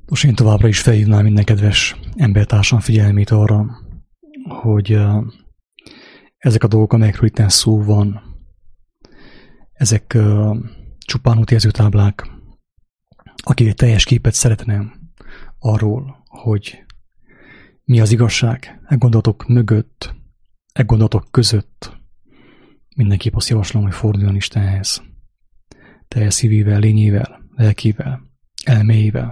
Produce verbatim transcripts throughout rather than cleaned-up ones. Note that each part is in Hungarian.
Most én továbbra is felhívnám minden kedves embertársam figyelmét arra, hogy ezek a dolgok, amelyekről itt szó van, ezek csupán útjelzőtáblák. Aki egy teljes képet szeretne arról, hogy mi az igazság, e gondolatok mögött, e gondolatok között, mindenképp azt javaslom, hogy forduljon Istenhez. Teljes szívével, lényével, lelkével, elméjével.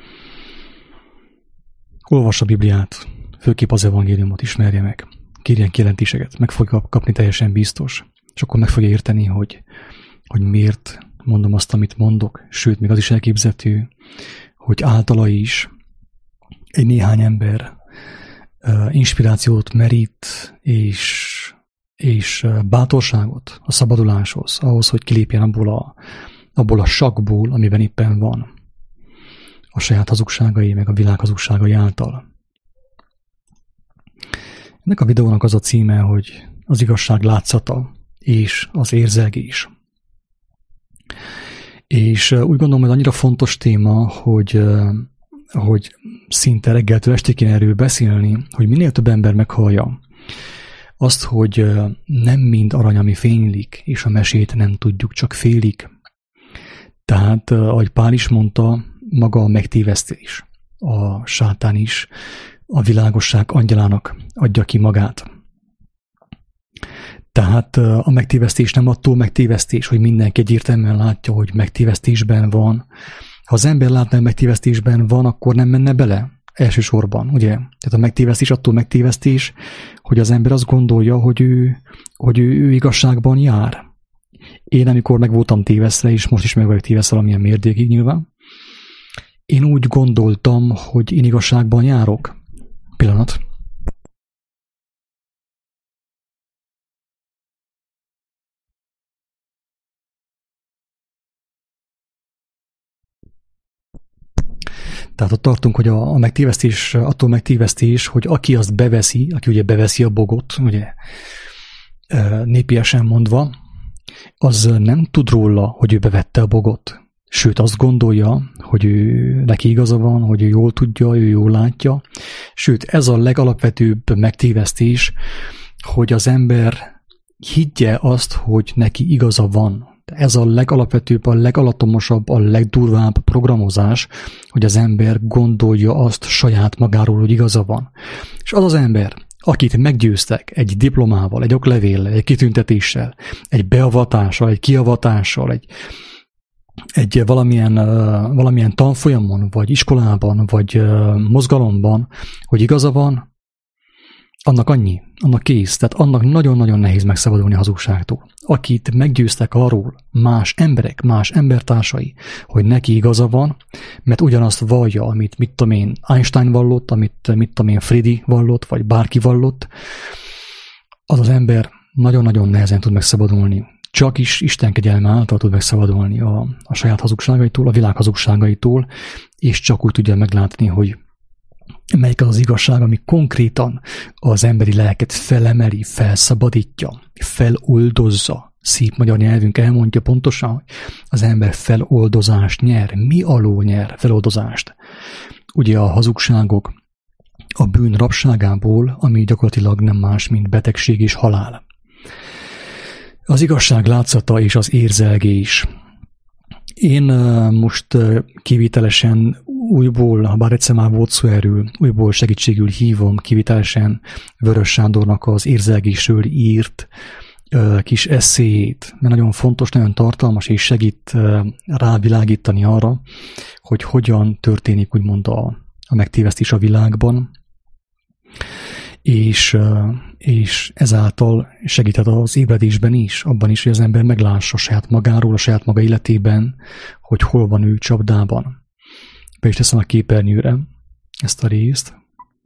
Olvassa a Bibliát, főképp az evangéliumot ismerje meg. Kérjen kijelentéseket, meg fogja kapni teljesen biztos. És akkor meg fogja érteni, hogy, hogy miért mondom azt, amit mondok. Sőt, még az is elképzelhető, hogy általa is egy néhány ember uh, inspirációt merít, és, és uh, bátorságot a szabaduláshoz, ahhoz, hogy kilépjen abból a, abból a sakkból, amiben éppen van. A saját hazugságai, meg a világ hazugságai által. Ennek a videónak az a címe, hogy az igazság látszata és az érzelgés. És úgy gondolom, hogy annyira fontos téma, hogy, hogy szinte reggeltől estig kéne erről beszélni, hogy minél több ember meghallja azt, hogy nem mind arany, ami fénylik, és a mesét nem tudjuk, csak félig. Tehát, ahogy Pál is mondta, maga a megtévesztés, a sátán is a világosság angyalának adja ki magát. Tehát a megtévesztés nem attól megtévesztés, hogy mindenki egyértelműen látja, hogy megtévesztésben van. Ha az ember látna, hogy megtévesztésben van, akkor nem menne bele elsősorban, ugye? Tehát a megtévesztés attól megtévesztés, hogy az ember azt gondolja, hogy ő, hogy ő, ő igazságban jár. Én amikor meg voltam tévesztve, és most is meg vagyok tévesztve valamilyen mértékig nyilván, én úgy gondoltam, hogy én igazságban járok. Pillanat. Tehát ott tartunk, hogy a, a megtévesztés, attól megtévesztés, hogy aki azt beveszi, aki ugye beveszi a bogot, ugye népiesen mondva, az nem tud róla, hogy ő bevette a bogot. Sőt, azt gondolja, hogy ő, neki igaza van, hogy ő jól tudja, ő jól látja. Sőt, ez a legalapvetőbb megtévesztés, hogy az ember higgye azt, hogy neki igaza van. Ez a legalapvetőbb, a legalatomosabb, a legdurvább programozás, hogy az ember gondolja azt saját magáról, hogy igaza van. És az az ember, akit meggyőztek egy diplomával, egy oklevéllel, egy kitüntetéssel, egy beavatással, egy kiavatással, egy egy valamilyen, valamilyen tanfolyamon, vagy iskolában, vagy mozgalomban, hogy igaza van, annak annyi, annak kész. Tehát annak nagyon-nagyon nehéz megszabadulni a hazugságtól. Akit meggyőztek arról más emberek, más embertársai, hogy neki igaza van, mert ugyanazt vallja, amit mit tudom én Einstein vallott, amit mit tudom én Freddy vallott, vagy bárki vallott, az az ember nagyon-nagyon nehezen tud megszabadulni. Csak is Isten kegyelme által tud megszabadulni a, a saját hazugságaitól, a világ hazugságaitól, és csak úgy tudja meglátni, hogy melyik az az igazság, ami konkrétan az emberi lelket felemeli, felszabadítja, feloldozza. Szép magyar nyelvünk elmondja pontosan, hogy az ember feloldozást nyer. Mi alól nyer feloldozást? Ugye a hazugságok a bűn rabságából, ami gyakorlatilag nem más, mint betegség és halál. Az igazság látszata és az érzelgés. Én most kivételesen újból, ha bár egyszer már volt szó erről, újból segítségül hívom kivételesen Vörös Sándornak az érzelgésről írt kis eszéjét, mert nagyon fontos, nagyon tartalmas, és segít rávilágítani arra, hogy hogyan történik úgymond a, a megtévesztés a világban, és, és ezáltal segíthet az ébredésben is, abban is, hogy az ember meglássa saját magáról, a saját maga életében, hogy hol van ő csapdában. Be is teszem a képernyőre ezt a részt.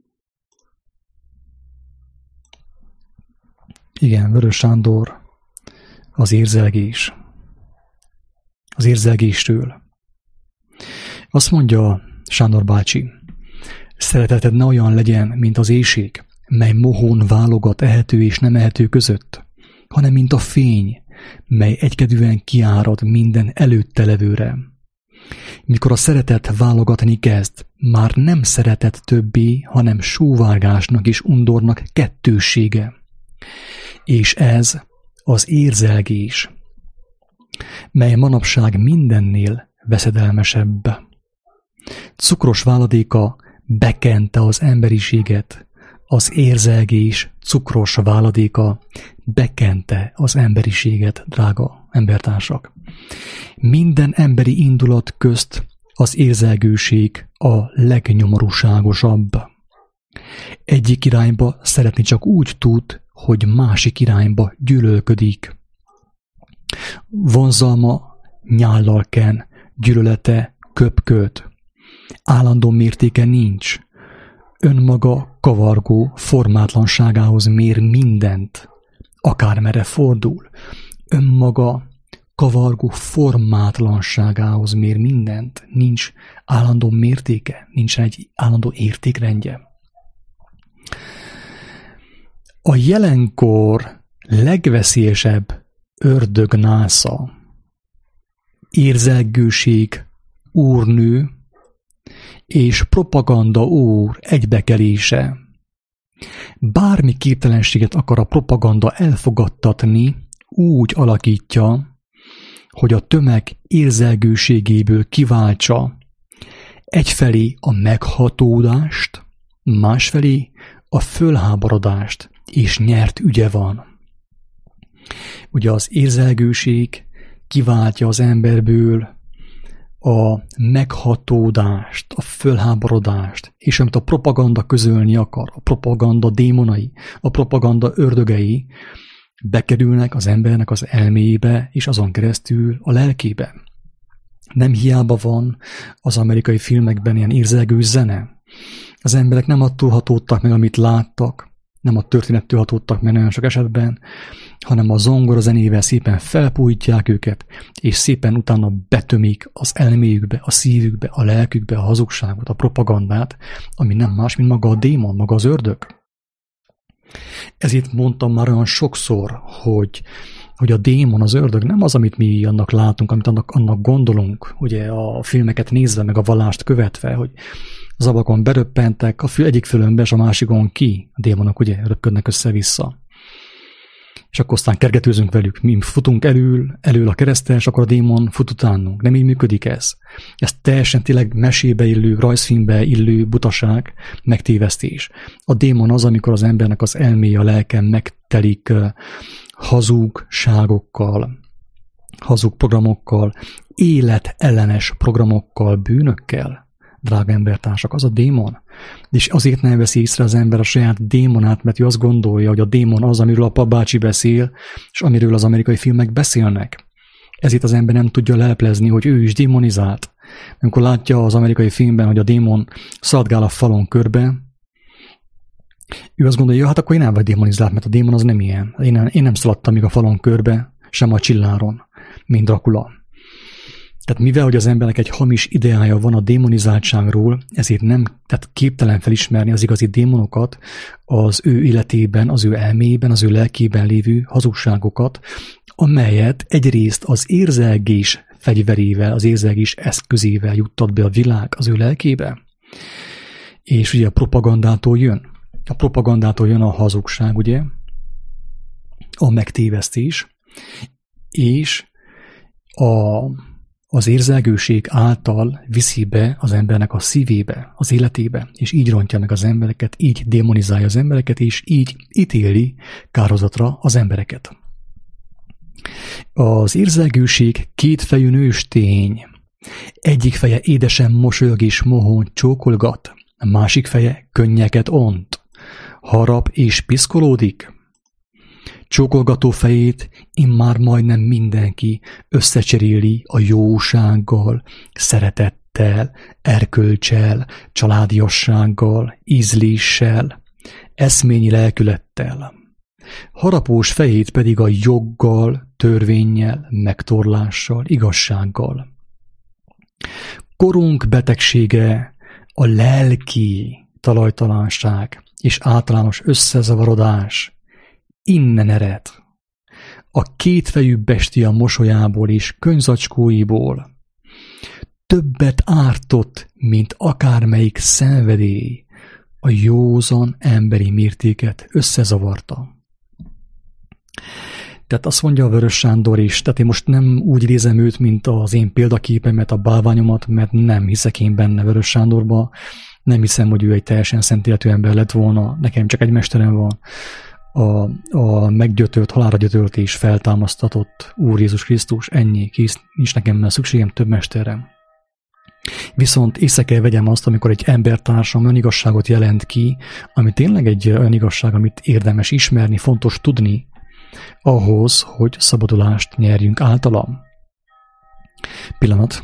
Igen, Vörös Sándor, az érzelgés. Az érzelgésről. Azt mondja Sándor bácsi, szereteted ne olyan legyen, mint az éjség, mely mohón válogat ehető és nem ehető között, hanem mint a fény, mely egykedvűen kiárad minden előtte levőre. Mikor a szeretet válogatni kezd, már nem szeretet többé, hanem sóvárgásnak és undornak kettősége. És ez az érzelgés, mely manapság mindennél veszedelmesebb. Cukros váladéka bekente az emberiséget, az érzelgés cukros váladéka bekente az emberiséget, drága embertársak. Minden emberi indulat közt az érzelgőség a legnyomorúságosabb. Egyik irányba szeretni csak úgy tud, hogy másik irányba gyűlölködik. Vonzalma nyállal ken, gyűlölete köpköd. Állandó mértéke nincs. Önmaga kavargó formátlanságához mér mindent, akármerre fordul. Önmaga kavargó formátlanságához mér mindent. Nincs állandó mértéke, nincs egy állandó értékrendje. A jelenkor legveszélyesebb ördögnásza, érzelgőség úrnő és propaganda úr egybekelése. Bármi képtelenséget akar a propaganda elfogadtatni, úgy alakítja, hogy a tömeg érzelgőségéből kiváltsa egyfelé a meghatódást, másfelé a fölháborodást, és nyert ügye van. Ugye az érzelgőség kiváltja az emberből a meghatódást, a fölháborodást, és amit a propaganda közölni akar, a propaganda démonai, a propaganda ördögei bekerülnek az embernek az elméjébe, és azon keresztül a lelkébe. Nem hiába van az amerikai filmekben ilyen érzelgő zene. Az emberek nem attól hatódtak meg, amit láttak, nem a történettől hatódtak meg nagyon sok esetben, hanem a zongora zenével szépen felpújtják őket, és szépen utána betömik az elméjükbe, a szívükbe, a lelkükbe a hazugságot, a propagandát, ami nem más, mint maga a démon, maga az ördög. Ezért mondtam már olyan sokszor, hogy, hogy a démon, az ördög nem az, amit mi annak látunk, amit annak, annak gondolunk, ugye a filmeket nézve, meg a vallást követve, hogy az ablakon beröppentek, a fül egyik fülön be, és a másikon ki. A démonok ugye röpködnek össze-vissza. És akkor aztán kergetőzünk velük. Mi futunk elől, elől a keresztel, és akkor a démon fut utánunk. Nem így működik ez. Ez teljesen tényleg mesébe illő, rajzfilmbe illő butaság, megtévesztés. A démon az, amikor az embernek az elméje, a lelke megtelik hazugságokkal, hazug programokkal, életellenes programokkal, bűnökkel. Drága embertársak, az a démon. És azért nem veszi észre az ember a saját démonát, mert ő azt gondolja, hogy a démon az, amiről a papbácsi beszél, és amiről az amerikai filmek beszélnek. Ezért az ember nem tudja leleplezni, hogy ő is démonizált. Amikor látja az amerikai filmben, hogy a démon szaladgál a falon körbe, ő azt gondolja, hát akkor én nem vagy démonizált, mert a démon az nem ilyen. Én nem, én nem szaladtam még a falon körbe, sem a csilláron, mint Dracula. Tehát mivel, hogy az embernek egy hamis ideája van a démonizáltságról, ezért nem, tehát képtelen felismerni az igazi démonokat, az ő életében, az ő elméjében, az ő lelkében lévő hazugságokat, amelyet egyrészt az érzelgés fegyverével, az érzelgés eszközével juttat be a világ az ő lelkébe. És ugye a propagandától jön. A propagandától jön a hazugság, ugye, a megtévesztés, és a az érzelgőség által viszi be az embernek a szívébe, az életébe, és így rontja meg az embereket, így démonizálja az embereket, és így ítéli kárhozatra az embereket. Az érzelgőség kétfejű nőstény. Egyik feje édesen mosolyog és mohón csókolgat, a másik feje könnyeket ont, harap és piszkolódik. Csókolgató fejét immár majdnem mindenki összecseréli a jósággal, szeretettel, erkölccsel, családiassággal, ízléssel, eszményi lelkülettel. Harapós fejét pedig a joggal, törvénnyel, megtorlással, igazsággal. Korunk betegsége a lelki talajtalanság és általános összezavarodás, innen ered. A kétfejű bestia mosolyából és könyvzacskóiból. többet ártott, mint akármelyik szenvedély. A józan emberi mértéket összezavarta. Tehát azt mondja a Vörös Sándor is, tehát én most nem úgy nézem őt, mint az én példaképemet, a bálványomat, mert nem hiszek én benne Vörös Sándorba, nem hiszem, hogy ő egy teljesen szent életű ember lett volna, nekem csak egy mesterem van, a, a meggyötölt, halálra gyötölt és feltámasztatott Úr Jézus Krisztus, ennyi, kész, nincs nekem szükségem több mesterem. Viszont észre kell vegyem azt, amikor egy embertársam önigazságot jelent ki, ami tényleg egy önigazság, amit érdemes ismerni, fontos tudni, ahhoz, hogy szabadulást nyerjünk általam. Pillanat.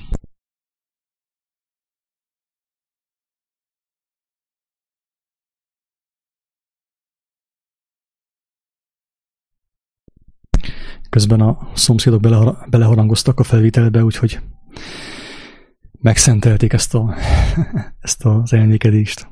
Közben a szomszédok beleharangoztak a felvételbe, úgyhogy megszentelték ezt, a, ezt az elmékedést.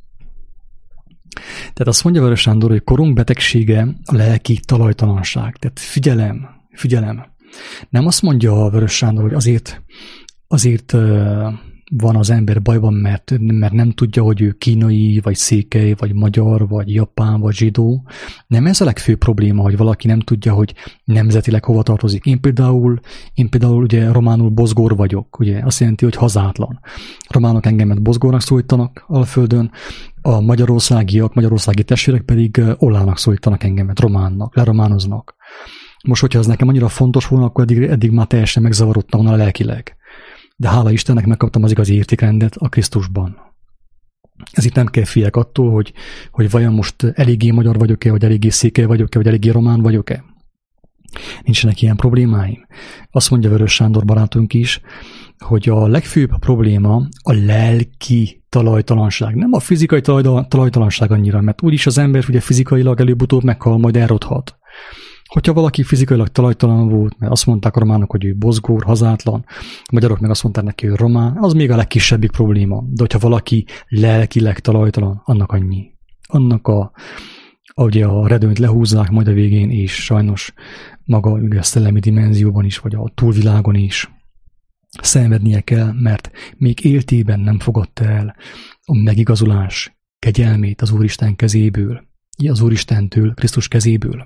Tehát azt mondja Vörös Sándor, hogy korunk betegsége a lelki talajtalanság. Tehát figyelem, figyelem. Nem azt mondja a Vörös Sándor, hogy azért, azért van az ember bajban, mert, mert nem tudja, hogy ő kínai, vagy székely, vagy magyar, vagy japán, vagy zsidó. Nem ez a legfőbb probléma, hogy valaki nem tudja, hogy nemzetileg hova tartozik. Én például, én például ugye románul bozgór vagyok, ugye azt jelenti, hogy hazátlan. Románok engemet bozgórnak szólítanak Alföldön, a magyarországiak, magyarországi testvérek pedig olának szólítanak engemet, románnak, lerománoznak. Most, hogyha ez nekem annyira fontos volna, akkor eddig, eddig már teljesen megzavarodtam volna lelkileg. De hála Istennek megkaptam az igazi értékrendet a Krisztusban. Ez itt nem kell féljek attól, hogy, hogy vajon most eléggé magyar vagyok-e, vagy eléggé székely vagyok-e, vagy eléggé román vagyok-e. Nincsenek ilyen problémáim. Azt mondja Vörös Sándor barátunk is, hogy a legfőbb probléma a lelki talajtalanság. Nem a fizikai talajtalanság annyira, mert úgyis az ember ugye fizikailag előbb-utóbb meghal, majd elrothat. Hogyha valaki fizikailag talajtalan volt, mert azt mondták a románok, hogy ő bozgór, hazátlan, a magyarok meg azt mondták neki, hogy román, az még a legkisebbik probléma. De hogyha valaki lelkileg talajtalan, annak annyi. Annak a, ugye a redőnyt lehúzzák majd a végén, és sajnos maga ugye a szellemi dimenzióban is, vagy a túlvilágon is szenvednie kell, mert még éltében nem fogadta el a megigazulás kegyelmét az Úristen kezéből, az Úristentől, Krisztus kezéből.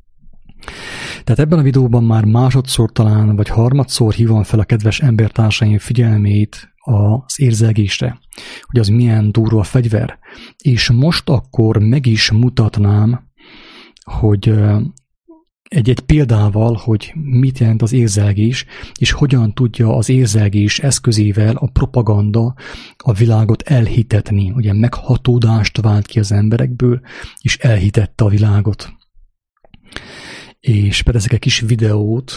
Tehát ebben a videóban már másodszor talán, vagy harmadszor hívom fel a kedves embertársaim figyelmét az érzelgésre, hogy az milyen durva fegyver. És most akkor meg is mutatnám, hogy egy-egy példával, hogy mit jelent az érzelgés, és hogyan tudja az érzelgés eszközével a propaganda a világot elhitetni. Ugye meghatódást vált ki az emberekből, és elhitette a világot. És perezek egy kis videót,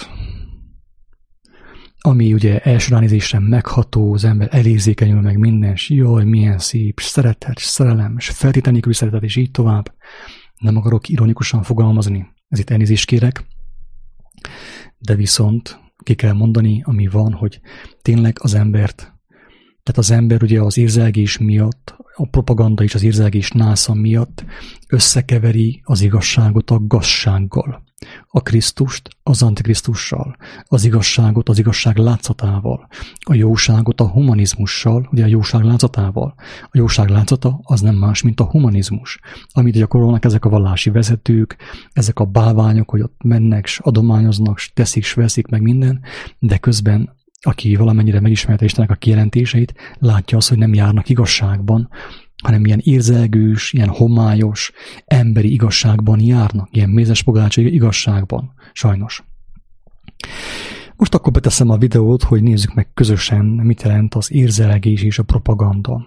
ami ugye első ránézésre megható, az ember elérzékenyül meg minden, és jaj, milyen szép, szeretet, szerelem, és feltétlen nélküli szeretet, és így tovább. Nem akarok ironikusan fogalmazni, ez itt elnézést kérek, de viszont ki kell mondani, ami van, hogy tényleg az embert, tehát az ember ugye az érzelgés miatt, a propaganda és az érzelgés násza miatt összekeveri az igazságot a gazsággal, a Krisztust az Antikrisztussal, az igazságot az igazság látszatával, a jóságot a humanizmussal, ugye a jóság látszatával. A jóság látszata az nem más, mint a humanizmus, amit gyakorolnak ezek a vallási vezetők, ezek a bálványok, hogy ott mennek, s adományoznak, s teszik, s veszik meg minden, de közben aki valamennyire megismerte Istennek a kijelentéseit, látja azt, hogy nem járnak igazságban, hanem ilyen érzelgős, ilyen homályos, emberi igazságban járnak, ilyen mézespogácsi igazságban, sajnos. Most akkor beteszem a videót, hogy nézzük meg közösen, mit jelent az érzelgés és a propaganda.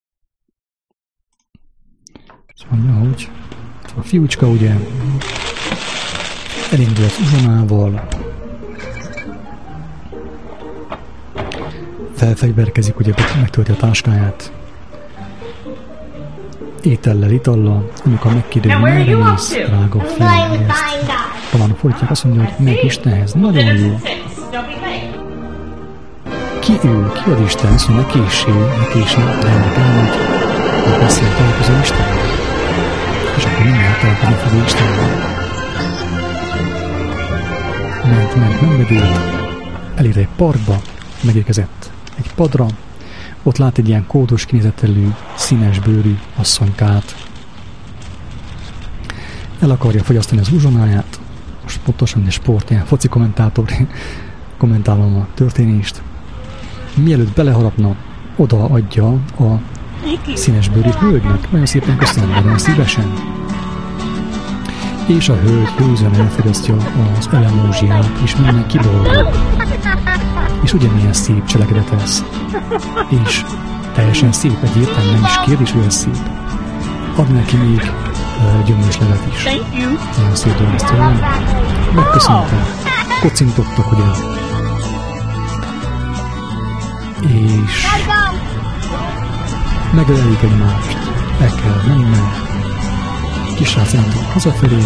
Azt mondja, hogy a fiúcska ugye elindul az uzsonával, felfegyverkezik, ugye megtölti a táskáját, étellel, itallal, amikor megkérdezi, merre mész, drága fiam, ezt talán fordítják, azt mondja, hogy meg Istenhez, nagyon jó. Ki ő? Ki az Isten? Azt mondja, ne késsé, ne késsé, rennek el, hogy beszél találkozó Istennel. És akkor mindjárt találkozni fog Istennel. Ment, ment, nem megélt, elér egy parkba, megérkezett egy padra, ott lát egy ilyen kódos kinézetelű, színes bőrű asszonykát. El akarja fogyasztani az uzsonáját, most pontosan egy sport, ilyen foci kommentátor, kommentálom a történést. Mielőtt beleharapna, oda adja a színes bőrű hölgynek. Nagyon szépen köszönöm, nagyon szívesen. És a hölgy józan elfogyasztja az elemózsiát, és minden kiboldog. És ugyanilyen szép cselekedet ez. És teljesen szép, egyértelműen nem is kérdés, hogy ez szép. Ad neki még uh, gyümölcslevet is. Nagyon szép dolog ezt tőlem. Megköszöntem. Kocintottak, ugye? És megölelik egymást. El kell mennem. Kisrác elindul hazafelé.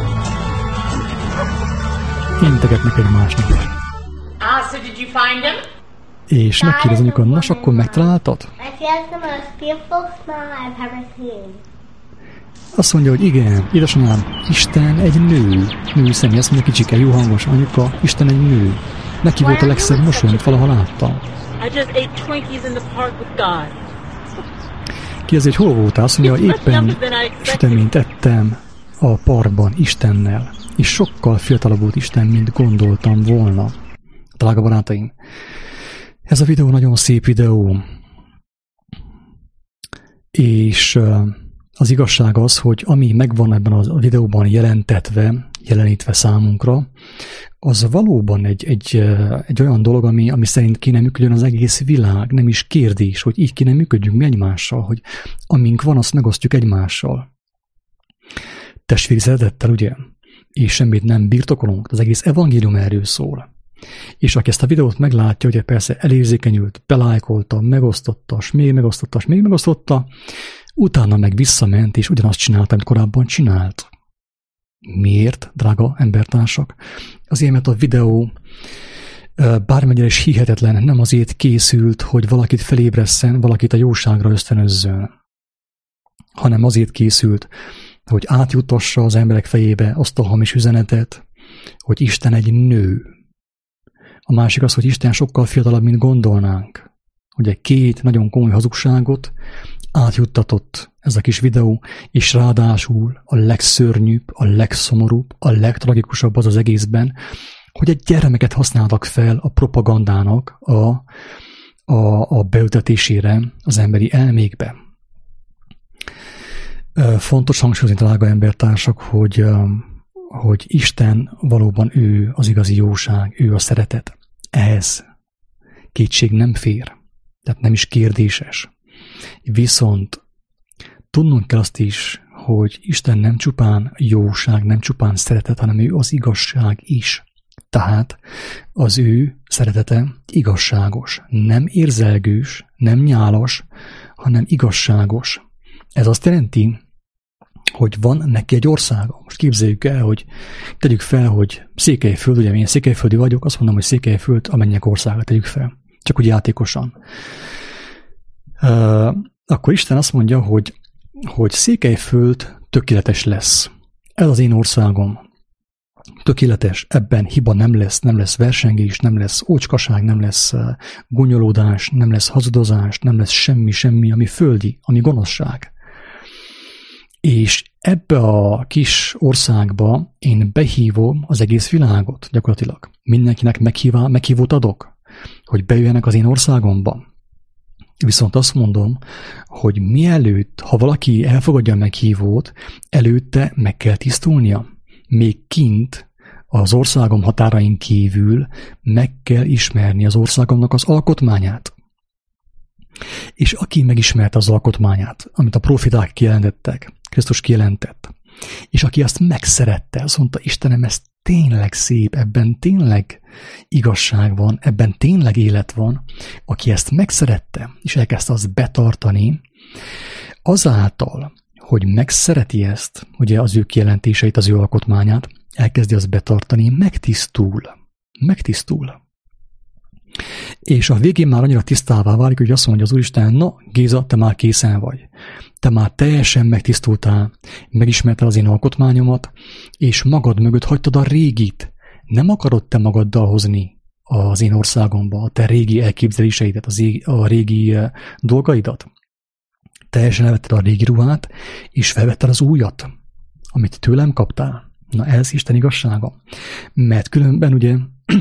Integetnek egymásnak. Ah, so did you find him? És megkérdez anyuka, nos, akkor megtaláltad? Azt mondja, hogy igen, édesanyám, Isten egy nő. Nő személy, azt mondja, kicsike, jó hangos, anyuka, Isten egy nő. Neki volt a legszebb mosoly, amit valaha láttam. Kérdezi, hogy hol voltál? Azt mondja, éppen süteményt ettem a parkban Istennel. És sokkal fiatalabb volt Isten, mint gondoltam volna. Drága barátaim, ez a videó nagyon szép videó. És az igazság az, hogy ami megvan ebben a videóban jelentetve, jelenítve számunkra, az valóban egy, egy, egy olyan dolog, ami, ami szerint kéne működjön az egész világ. Nem is kérdés, hogy így kéne működjünk mi egymással, hogy amink van, azt megosztjuk egymással. Testvéri szeretettel, ugye? És semmit nem birtokolunk, az egész evangélium erről szól. És aki ezt a videót meglátja, ugye persze elérzékenyült, belájkolta, megosztotta, s még megosztotta, s még megosztotta, utána meg visszament, és ugyanazt csinálta, amit korábban csinált. Miért, drága embertársak? Azért, mert a videó bármennyire is hihetetlen, nem azért készült, hogy valakit felébresszen, valakit a jóságra ösztönözzön, hanem azért készült, hogy átjutassa az emberek fejébe azt a hamis üzenetet, hogy Isten egy nő. A másik az, hogy Isten sokkal fiatalabb, mint gondolnánk. Ugye két nagyon komoly hazugságot átjuttatott ez a kis videó, és ráadásul a legszörnyűbb, a legszomorúbb, a legtragikusabb az az egészben, hogy egy gyermeket használtak fel a propagandának a, a, a beültetésére az emberi elmékbe. Fontos hangsúlyozni, drága embertársak, hogy, hogy Isten valóban ő az igazi jóság, ő a szeretet. Ehhez kétség nem fér, tehát nem is kérdéses. Viszont tudnunk kell azt is, hogy Isten nem csupán jóság, nem csupán szeretet, hanem ő az igazság is. Tehát az ő szeretete igazságos, nem érzelgős, nem nyálas, hanem igazságos. Ez azt jelenti, hogy van neki egy országa. Most képzeljük el, hogy tegyük fel, hogy Székelyföld, ugye én székelyföldi vagyok, azt mondom, hogy Székelyföld a mennyek országa, tegyük fel. Csak úgy játékosan. Uh, akkor Isten azt mondja, hogy, hogy Székelyföld tökéletes lesz. Ez az én országom. Tökéletes, ebben hiba nem lesz, nem lesz versengés, nem lesz ócskaság, nem lesz gonyolódás, nem lesz hazudozás, nem lesz semmi, semmi, ami földi, ami gonoszság. És ebbe a kis országba én behívom az egész világot gyakorlatilag. Mindenkinek meghívá, meghívót adok, hogy bejöjjenek az én országomba. Viszont azt mondom, hogy mielőtt, ha valaki elfogadja a meghívót, előtte meg kell tisztulnia. Még kint, az országom határain kívül meg kell ismerni az országomnak az alkotmányát. És aki megismerte az alkotmányát, amit a profiták kijelentettek, Krisztus kijelentett, és aki azt megszerette, azt mondta, Istenem, ez tényleg szép, ebben tényleg igazság van, ebben tényleg élet van, aki ezt megszerette, és elkezdte azt betartani, azáltal, hogy megszereti ezt, ugye az ő kijelentéseit, az ő alkotmányát, elkezdi azt betartani, megtisztul. Megtisztul. És a végén már annyira tisztává válik, hogy azt mondja az Úristen, na, Géza, te már készen vagy. Te már teljesen megtisztultál, megismerted az én alkotmányomat, és magad mögött hagytad a régit. Nem akarod te magaddal hozni az én országomba, a te régi elképzeléseidet, az ég, a régi dolgaidat. Teljesen elvetted a régi ruhát, és felvetted az újat, amit tőlem kaptál. Na ez Isten igazsága. Mert különben ugye,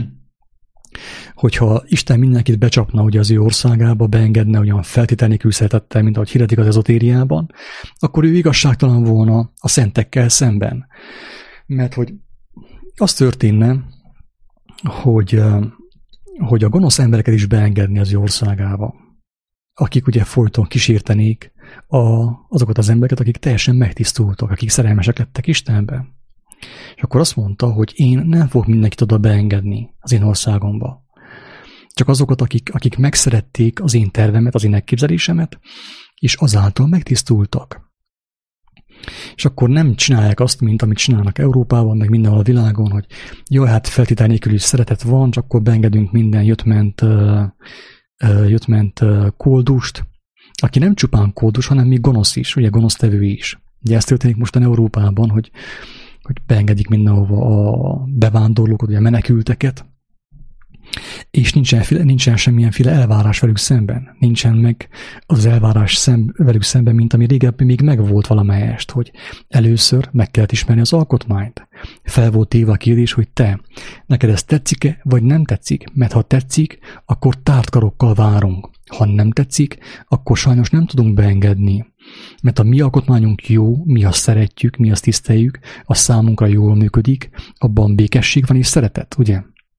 hogyha Isten mindenkit becsapna ugye az ő országába, beengedne olyan feltétel nélkül szeretettel, mint ahogy hirdetik az ezotériában, akkor ő igazságtalan volna a szentekkel szemben. Mert hogy az történne, hogy, hogy a gonosz embereket is beengedni az ő országába, akik ugye folyton kísértenék a, azokat az embereket, akik teljesen megtisztultak, akik szerelmesek lettek Istenbe. És akkor azt mondta, hogy én nem fogok mindenkit oda beengedni az én országomba. Csak azokat, akik, akik megszerették az én tervemet, az én elképzelésemet, és azáltal megtisztultak. És akkor nem csinálják azt, mint amit csinálnak Európában, meg mindenhol a világon, hogy jó, hát feltétel nélkül is szeretet van, csak akkor beengedünk minden jöttment, jöttment koldust, aki nem csupán koldus, hanem még gonosz is, ugye gonosztevő is. Ugye ez történik mostan Európában, hogy, hogy beengedik mindenhova a bevándorlókat, ugye a menekülteket, és nincsen, nincsen semmilyenféle elvárás velük szemben. Nincsen meg az elvárás szem, velük szemben, mint ami régebben még megvolt valamelyest, hogy először meg kellett ismerni az alkotmányt. Fel volt téve a kérdés, hogy te, neked ez tetszik-e, vagy nem tetszik? Mert ha tetszik, akkor tárt karokkal várunk. Ha nem tetszik, akkor sajnos nem tudunk beengedni. Mert a mi alkotmányunk jó, mi azt szeretjük, mi azt tiszteljük, az számunkra jól működik, abban békesség van és szeretet, ugye?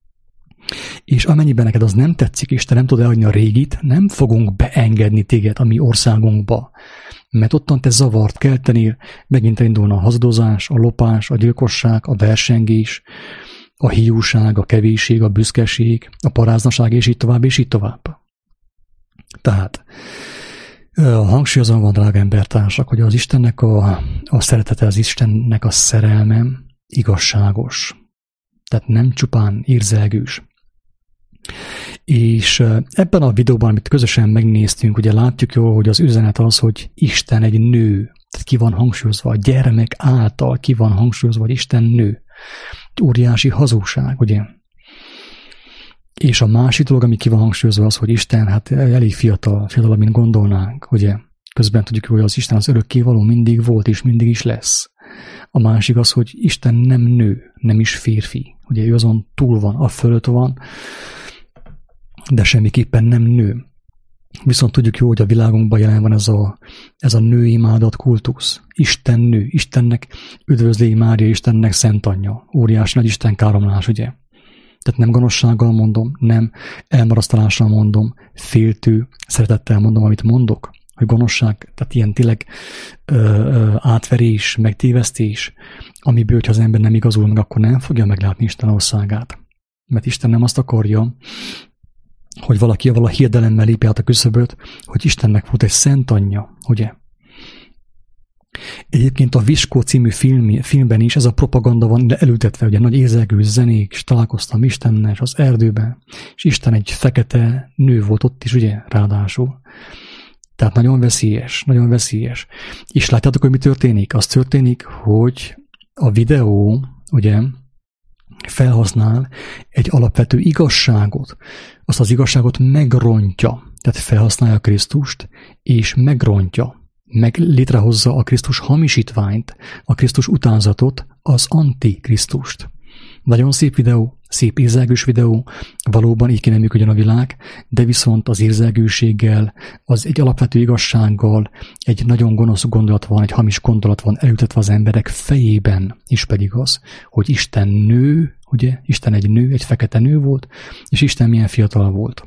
És amennyiben neked az nem tetszik, és te nem tudod elhagyni a régit, nem fogunk beengedni téged a mi országunkba. Mert ottan te zavart keltenél, megint elindulna a hazudozás, a lopás, a gyilkosság, a versengés, a hiúság, a kevésség, a büszkeség, a paráznaság, és így tovább, és így tovább. Tehát hangsúlyozom van, drága embertársak, hogy az Istennek a, a szeretete, az Istennek a szerelme igazságos. Tehát nem csupán érzelgős. És ebben a videóban, amit közösen megnéztünk, ugye látjuk jól, hogy az üzenet az, hogy Isten egy nő. Tehát ki van hangsúlyozva, a gyermek által ki van hangsúlyozva, hogy Isten nő. Óriási hazugság, ugye? És a másik dolog, ami ki van hangsúlyozva, az, hogy Isten hát elég fiatal, fiatalabb, mint gondolnánk, ugye? Közben tudjuk, hogy az Isten az örökkévaló mindig volt, és mindig is lesz. A másik az, hogy Isten nem nő, nem is férfi. Ugye ő azon túl van, a fölött van, de semmiképpen nem nő. Viszont tudjuk jó, hogy a világunkban jelen van ez a, ez a nőimádat kultusz. Isten nő, Istennek üdvözlégy Mária, Istennek szent anyja. Óriási nagy Isten káromlás, ugye? Tehát nem gonoszsággal mondom, nem elmarasztalással mondom, féltő szeretettel mondom, amit mondok, hogy gonoszság, tehát ilyen tényleg ö, ö, átverés, megtévesztés, amiből, hogyha az ember nem igazul meg, akkor nem fogja meglátni Isten országát. Mert Isten nem azt akarja, hogy valaki avval a hirdelemmel lépje át a küszöböt, hogy Istennek volt egy szent anyja, ugye? Egyébként a Viskó című film, filmben is ez a propaganda van elültetve, ugye nagy érzelgő zenék, és találkoztam Istennel és az erdőben, és Isten egy fekete nő volt ott is, ugye, ráadásul. Tehát nagyon veszélyes, nagyon veszélyes. És látjátok, hogy mi történik? Az történik, hogy a videó, ugye, felhasznál egy alapvető igazságot, azt az igazságot megrontja, tehát felhasználja Krisztust, és megrontja, meg létrehozza a Krisztus hamisítványt, a Krisztus utánzatot, az antikrisztust. Nagyon szép videó, szép érzelgős videó, valóban így kéne működjön a világ, de viszont az érzelgőséggel, az egy alapvető igazsággal, egy nagyon gonosz gondolat van, egy hamis gondolat van elültetve az emberek fejében, is pedig az, hogy Isten nő, ugye, Isten egy nő, egy fekete nő volt, és Isten milyen fiatal volt.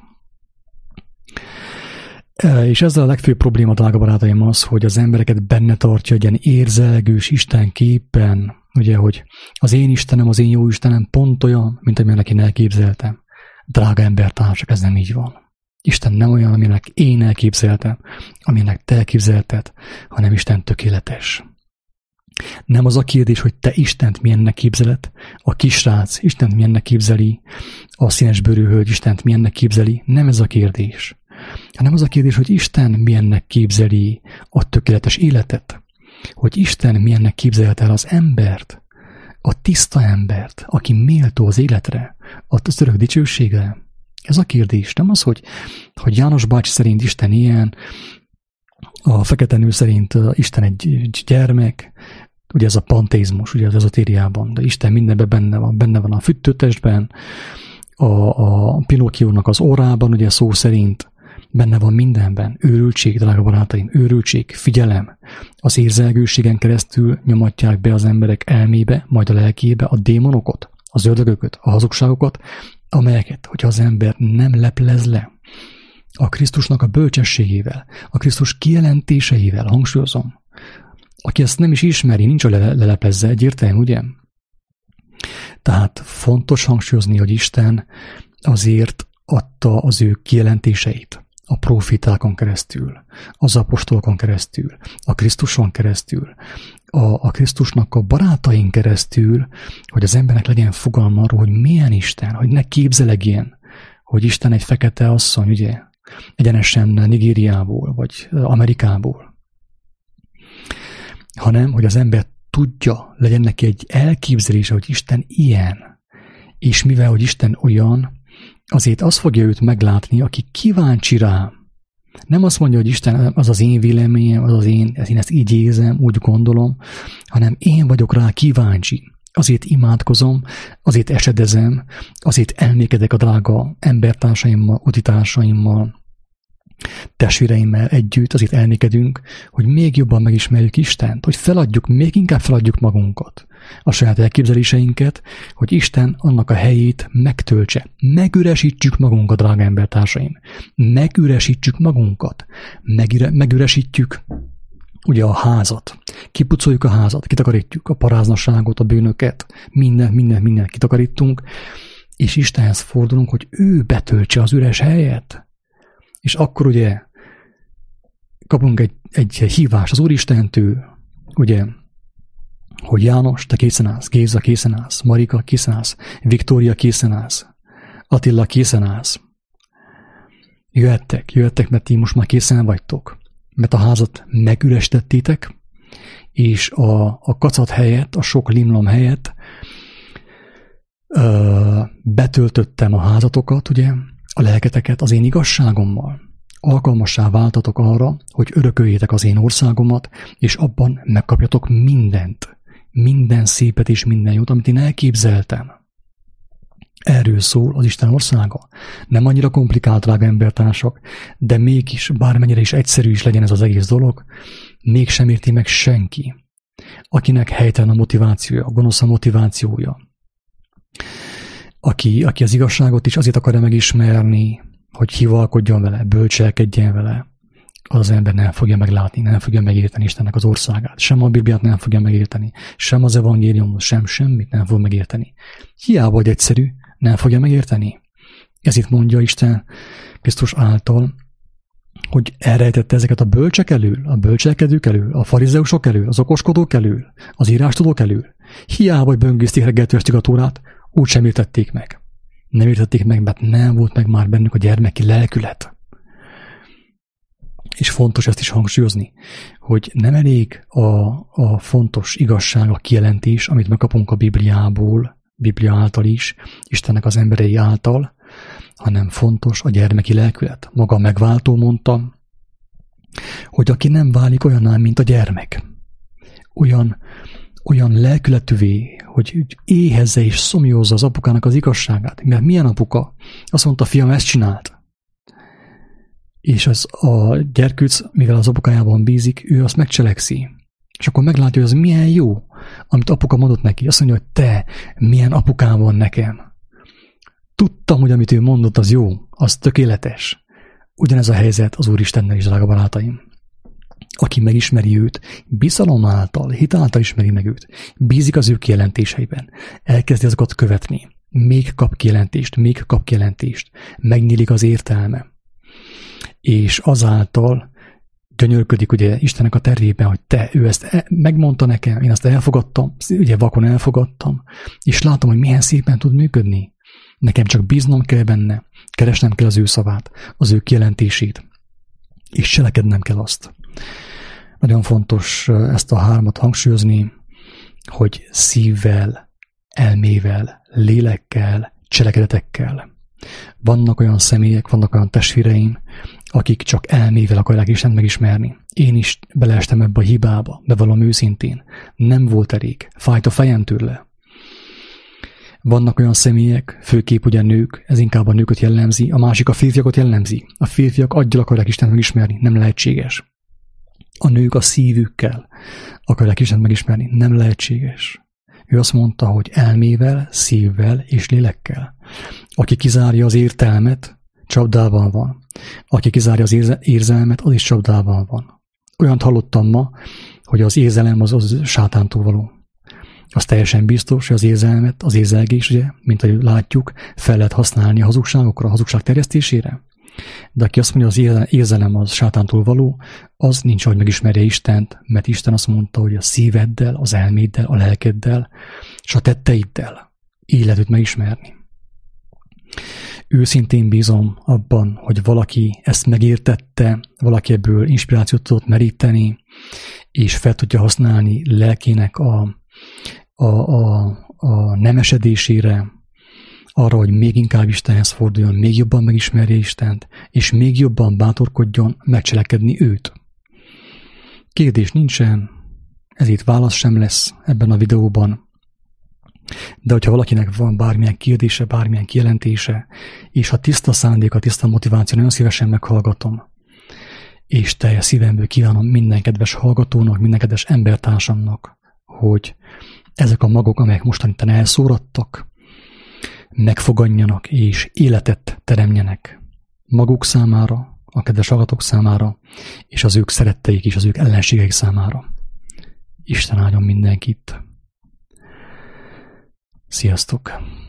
És ezzel a legfőbb probléma, drága barátaim, az, hogy az embereket benne tartja egy ilyen érzelgős Isten képen, ugye, hogy az én Istenem, az én jó Istenem pont olyan, mint amilyenek én elképzeltem. Drága embertársak, ez nem így van. Isten nem olyan, aminek én elképzeltem, aminek te elképzelted, hanem Isten tökéletes. Nem az a kérdés, hogy te Istent milyennek képzeled, a kisrác Istent milyennek képzeli, a színesbőrű hölgy Istent milyennek képzeli, nem ez a kérdés. Hanem az a kérdés, hogy Isten milyennek képzeli a tökéletes életet, hogy Isten milyennek képzelte el az embert, a tiszta embert, aki méltó az életre, az örök dicsőségre. Ez a kérdés. Nem az, hogy, hogy János bácsi szerint Isten ilyen, a fekete nő szerint Isten egy gyermek, ugye ez a panteizmus, ugye az ezotériában, de Isten mindenben benne van, benne van a füttőtestben, a, a Pinocchiónak az orrában, ugye szó szerint, benne van mindenben. Őrültség, drága barátaim, őrültség, figyelem. Az érzelgőségen keresztül nyomatják be az emberek elmébe, majd a lelkébe a démonokat, az ördögöket, a hazugságokat, amelyeket, hogyha az ember nem leplez le a Krisztusnak a bölcsességével, a Krisztus kijelentéseivel, hangsúlyozom, aki ezt nem is ismeri, nincs a leleplezze, egyértelmű, ugye? Tehát fontos hangsúlyozni, hogy Isten azért adta az ő kijelentéseit a profitákon keresztül, az apostolokon keresztül, a Krisztuson keresztül, a, a Krisztusnak a barátain keresztül, hogy az embernek legyen fogalma arról, hogy milyen Isten, hogy ne képzelegjen, hogy Isten egy fekete asszony, ugye, egyenesen Nigériából, vagy Amerikából, hanem, hogy az ember tudja, legyen neki egy elképzelése, hogy Isten ilyen, és mivel, hogy Isten olyan, azért az fogja őt meglátni, aki kíváncsi rá. Nem azt mondja, hogy Isten az az én véleményem, az az én, én ezt így érzem, úgy gondolom, hanem én vagyok rá kíváncsi. Azért imádkozom, azért esedezem, azért elmékedek a drága embertársaimmal, utitársaimmal, testvéreimmel együtt, azért elmékedünk, hogy még jobban megismerjük Istent, hogy feladjuk, még inkább feladjuk magunkat, a saját elképzeléseinket, hogy Isten annak a helyét megtöltse. Megüresítsük magunkat, drága embertársaim. Megüresítsük magunkat. Megüre, megüresítjük ugye a házat. Kipucoljuk a házat, kitakarítjuk a paráznaságot, a bűnöket, minden, minden, minden kitakarítunk, és Istenhez fordulunk, hogy ő betöltse az üres helyet. És akkor ugye kapunk egy, egy hívást az Úristentől, ugye, hogy János, te készen állsz, Géza készen állsz, Marika készen állsz, Viktória készen állsz, Attila készen állsz. Jöhettek, jöhettek, mert ti most már készen vagytok, mert a házat megüresítettétek, és a, a kacat helyett, a sok limlom helyett ö, betöltöttem a házatokat, ugye, a lelketeket az én igazságommal. Alkalmassá váltatok arra, hogy örököljétek az én országomat, és abban megkapjatok mindent, minden szépet és minden jót, amit én elképzeltem. Erről szól az Isten országa. Nem annyira komplikált, drága embertársak, de mégis, bármennyire is egyszerű is legyen ez az egész dolog, mégsem érti meg senki, akinek helytelen a motivációja, a gonosz a motivációja. Aki, aki az igazságot is azért akarja megismerni, hogy hivalkodjon vele, bölcselkedjen vele, az az ember nem fogja meglátni, nem fogja megérteni Istennek az országát. Sem a Bibliát nem fogja megérteni, sem az evangéliumot, sem semmit nem fog megérteni. Hiába vagy egyszerű, nem fogja megérteni. Ezért mondja Isten Krisztus által, hogy elrejtette ezeket a bölcsek elől, a bölcselkedők elől, a farizeusok elől, az okoskodók elől, az írástudók elől. Hiába, hogy böngészték reggeltől estig a Tórát, úgy sem értették meg. Nem értették meg, mert nem volt meg már bennük a gyermeki lelkület. És fontos ezt is hangsúlyozni, hogy nem elég a, a fontos igazság, a kijelentés, amit megkapunk a Bibliából, Biblia által is, Istennek az emberei által, hanem fontos a gyermeki lelkület. Maga a megváltó mondta, hogy aki nem válik olyanná, mint a gyermek, olyan, olyan lelkületűvé, hogy éhezze és szomjózza az apukának az igazságát. Mert milyen apuka? Azt mondta, fiam, ezt csinált. És az a gyerkőc, mivel az apukájában bízik, ő azt megcselekszi. És akkor meglátja, hogy az milyen jó, amit apuka mondott neki. Azt mondja, hogy te, milyen apukám van nekem. Tudtam, hogy amit ő mondott, az jó, az tökéletes. Ugyanez a helyzet az Úristennel is, drága barátaim. Aki megismeri őt, bizalom által, hit által ismeri meg őt, bízik az ő kijelentéseiben, elkezdi azokat követni, még kap kijelentést, még kap kijelentést, megnyílik az értelme. És azáltal gyönyörködik ugye Istennek a tervében, hogy te, ő ezt megmondta nekem, én azt elfogadtam, ugye vakon elfogadtam, és látom, hogy milyen szépen tud működni. Nekem csak bíznom kell benne, keresnem kell az ő szavát, az ő kijelentését, és cselekednem kell azt. Nagyon fontos ezt a hármat hangsúlyozni, hogy szívvel elmével, lélekkel, cselekedetekkel. Vannak olyan személyek, vannak olyan testvéreim, akik csak elmével akarják Istent megismerni. Én is beleestem ebbe a hibába, bevallom őszintén. Nem volt elég. Fájt a fejem tőle. Vannak olyan személyek, főképp ugye nők, ez inkább a nőket jellemzi, a másik a férfiakat jellemzi. A férfiak aggyal akarják Istent megismerni, nem lehetséges. A nők a szívükkel akarják Istent megismerni, nem lehetséges. Ő azt mondta, hogy elmével, szívvel és lélekkel. Aki kizárja az értelmet, csapdában van. Aki kizárja az érze- érzelmet, az is csapdában van. Olyant hallottam ma, hogy az érzelem az, az sátántól való. Az teljesen biztos, hogy az érzelmet, az érzelgés, ugye, mint ahogy látjuk, fel lehet használni a hazugságokra, a hazugság terjesztésére. De aki azt mondja, az érzelem az sátántól való, az nincs, hogy megismerje Istent, mert Isten azt mondta, hogy a szíveddel, az elméddel, a lelkeddel, és a tetteiddel így lehet őt megismerni. Őszintén bízom abban, hogy valaki ezt megértette, valaki ebből inspirációt tudott meríteni, és fel tudja használni lelkének a, a, a, a nemesedésére, arra, hogy még inkább Istenhez forduljon, még jobban megismerje Istent, és még jobban bátorkodjon megcselekedni őt. Kérdés nincsen, ezért válasz sem lesz ebben a videóban, de hogyha valakinek van bármilyen kérdése, bármilyen kijelentése, és ha tiszta szándéka, tiszta motiváció, nagyon szívesen meghallgatom, és teljes szívemből kívánom minden kedves hallgatónak, minden kedves embertársamnak, hogy ezek a magok, amelyek mostanában elszóradtak, megfogadjanak és életet teremjenek maguk számára, a kedves hallgatók számára, és az ők szeretteik és az ők ellenségeik számára. Isten áldjon mindenkit! Sziasztok!